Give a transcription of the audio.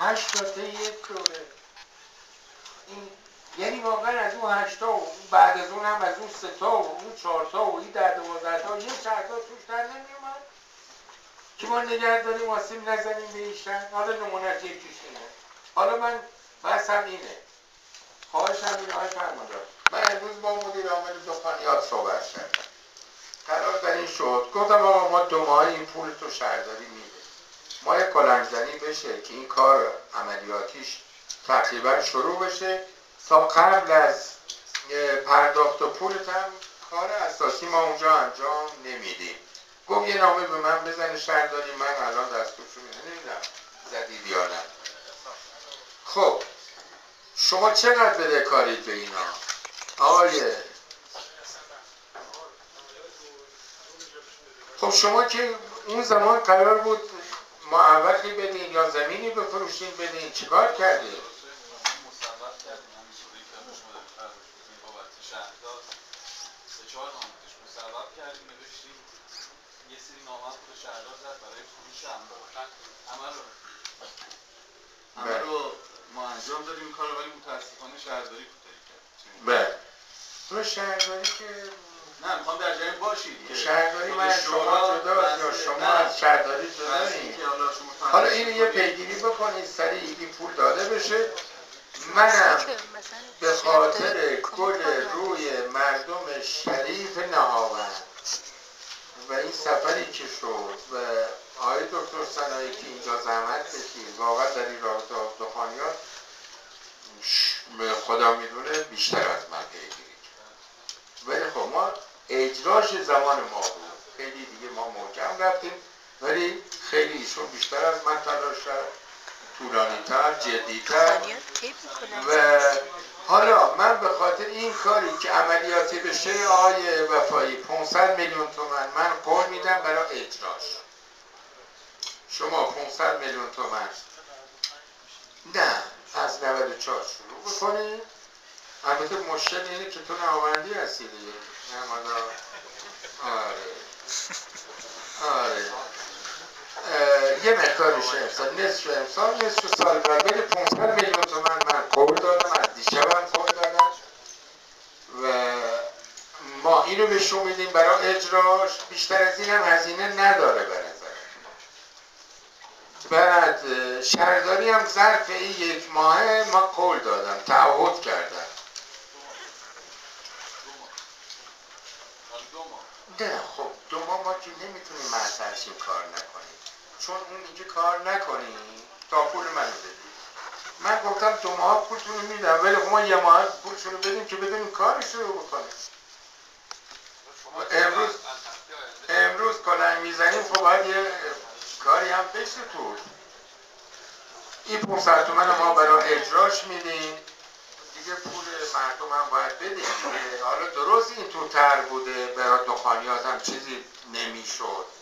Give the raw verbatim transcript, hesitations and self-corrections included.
هشت تا طی یک دوره. این یعنی واقعا از اون هشتا و بعد از اون هم از اون سه تا و اون چهار تا و این ده دوازده تا یه شهردار توش در نمیومد که ما نگه داریم آسیب نزنیم به ایشن. حالا نمونهش یکیش اینه. حالا من بحثم اینه، خواهشم اینه های فرماندار، من امروز با مدیر عامل دخانیات صحبت کردم، قرار بر این شد، گفتم آقا ما دو ماه این پول تو شهرداری میده، ما یک کلنگزنی بشه که این کار عملیاتیش تقریبا شروع بشه تا قبل از پرداخت و پولت هم کار اساسی ما اونجا انجام نمیدیم. گفت یه نامه به من بزنه شهرداری، من الان دستورشو نمیدم زدید یا نه. خب شما چقدر بده کارید به اینا آقای؟ خب شما که اون زمان قرار بود معوقی بدین یا زمینی بفروشین بدین، چیکار کردین؟ یه سری نامه خود شهردار زد برای فروش انبار، همه رو همه رو ما انجام دادیم این کار رو، ولی متاسفانه شهرداری کوتاهی کرد. بله. تو شهرداری که نه میخوام در جریان باشید که شهرداری من شما جداست یا شما از شهرداری جدایید. حالا اینو یه پیگیری بکنید سریع این پول داده بشه. منم به خاطر گل روی مردم شریف نهاوند و این سفری که شد و آقای دکتر صنایی که اینجا زحمت کشید، واقعا در این رابطه دخانیات خدا میدونه بیشتر از من پیگیری کرد، ولی خب ما اجراش زمان ما بود، خیلی دیگه ما محکم رفتیم، ولی خیلی ایشون بیشتر از من تلاش کرد، طولانی‌تر، جدی‌تر. و حالا من به خاطر این کاری که عملیاتی بشه آقای وفایی پانصد میلیون تومان من قول میدم برای اجراش. شما پانصد میلیون تومان نه از نود و چهار شروع بکنید. البته مشکل اینه که تو نهاوندی هستی دیگه. آره آره یه مقدارش امسال نصف امسال نصف سال بعد بده پانصد میلیون تومان من قول دادم، از دیشبم قول دادم و ما اینو بهشون میدیم برای اجراش. بیشتر از این هم هزینه نداره به نظر. بعد شهرداری هم ظرف این یک ماه ما قول دادم، تعهد کردم. نه خب دو ماه ما که نمیتونیم معطلشیم کار نکنیم، چون اون میگه کار نکنیم تا پول منو بدید. من گفتم دو ماه پولتون رو میدم، ولی ما یه ماه پولتون رو بدیم که بدونیم کارش رو بکنیم. امروز امروز کلنگ میزنیم، خب باید یه کاری هم بشه تو. این پانصد تومن ما برای اجراش میدیم دیگه، پول مردم هم باید بدیم. حالا درست این تو تر بوده برای دخانیات هم چیزی نمیشد،